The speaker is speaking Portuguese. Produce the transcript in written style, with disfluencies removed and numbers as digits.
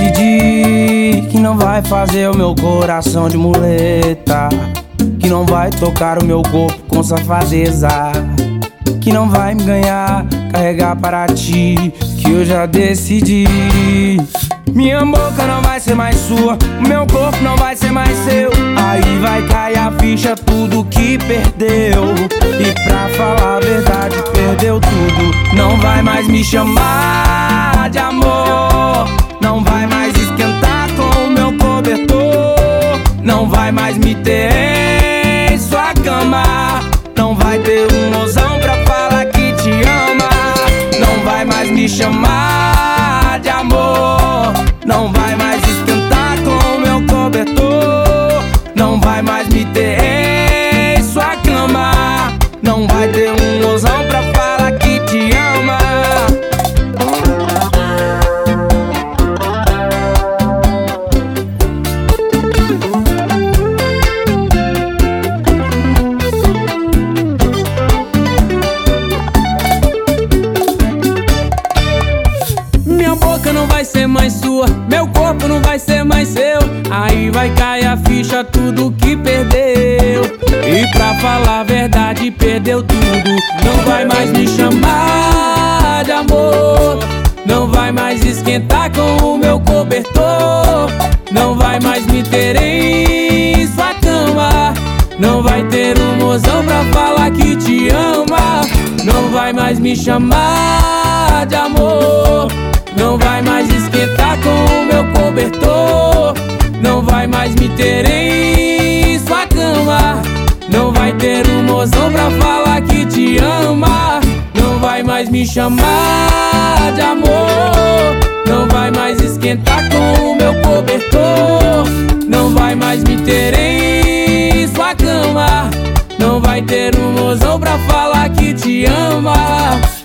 decidi que não vai fazer o meu coração de muleta, que não vai tocar o meu corpo com safadeza, que não vai me ganhar, carregar para ti, que eu já decidi. Minha boca não vai ser mais sua, o meu corpo não vai ser mais seu. Aí vai cair a ficha, tudo que perdeu. E pra falar a verdade, perdeu tudo. Não vai mais me chamar de amor, não vai mais esquentar com o meu cobertor, não vai mais me ter em sua cama, não vai ter um mozão pra falar que te ama. Não vai mais me chamar de amor, não vai mais esquentar com o meu cobertor, não vai mais me ter em sua cama, não vai ter um mozão pra falar que te ama. Minha boca não vai ser mais sua, meu corpo não vai ser mais seu. Aí vai cair a ficha, tudo que perdeu. E pra falar a verdade, perdeu tudo. Não vai mais me chamar de amor, não vai mais esquentar com o meu cobertor, não vai mais me ter em sua cama, não vai ter um mozão pra falar que te ama. Não vai mais me chamar de amor, não vai mais esquentar com o meu cobertor, não vai mais me ter em sua cama, não vai ter um mozão pra falar que te ama. Não vai mais me chamar de amor, não vai mais esquentar com o meu cobertor, não vai mais me ter em sua cama, não vai ter um mozão pra falar que te ama.